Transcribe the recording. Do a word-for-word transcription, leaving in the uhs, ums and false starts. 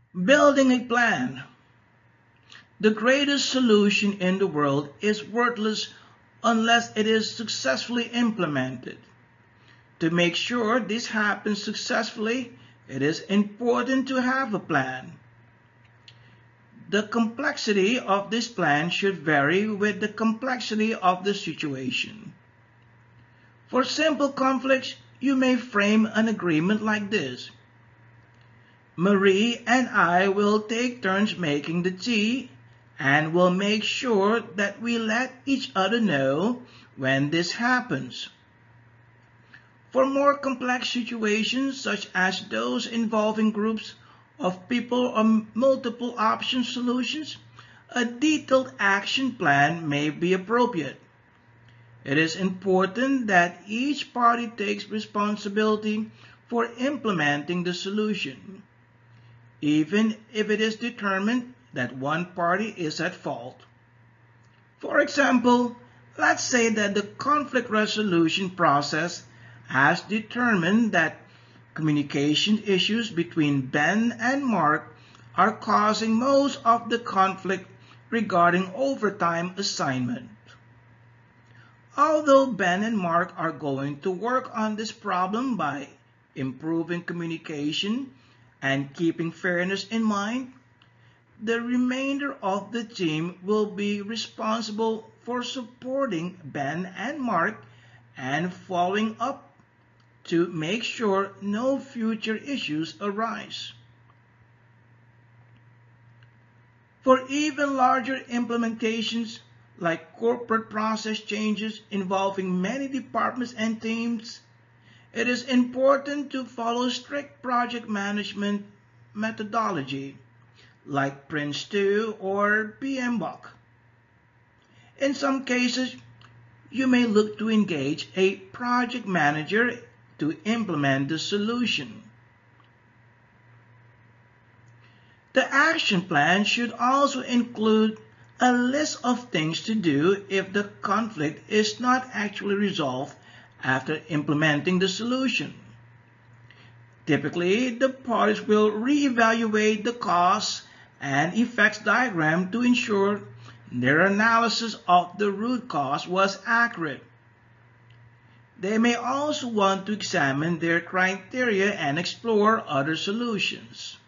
Building a plan. The greatest solution in the world is worthless unless it is successfully implemented. To make sure this happens successfully, it is important to have a plan. The complexity of this plan should vary with the complexity of the situation. For simple conflicts, you may frame an agreement like this. Marie and I will take turns making the tea and will make sure that we let each other know when this happens. For more complex situations, such as those involving groups of people or multiple option solutions, a detailed action plan may be appropriate. It is important that each party takes responsibility for implementing the solution, even if it is determined that one party is at fault. For example, let's say that the conflict resolution process has determined that communication issues between Ben and Mark are causing most of the conflict regarding overtime assignment. Although Ben and Mark are going to work on this problem by improving communication and keeping fairness in mind, the remainder of the team will be responsible for supporting Ben and Mark and following up to make sure no future issues arise. For even larger implementations, like corporate process changes involving many departments and teams, it is important to follow strict project management methodology, like Prince two or P M B O K. In some cases, you may look to engage a project manager to implement the solution. The action plan should also include a list of things to do if the conflict is not actually resolved after implementing the solution. Typically, the parties will reevaluate the cause and effects diagram to ensure their analysis of the root cause was accurate. They may also want to examine their criteria and explore other solutions.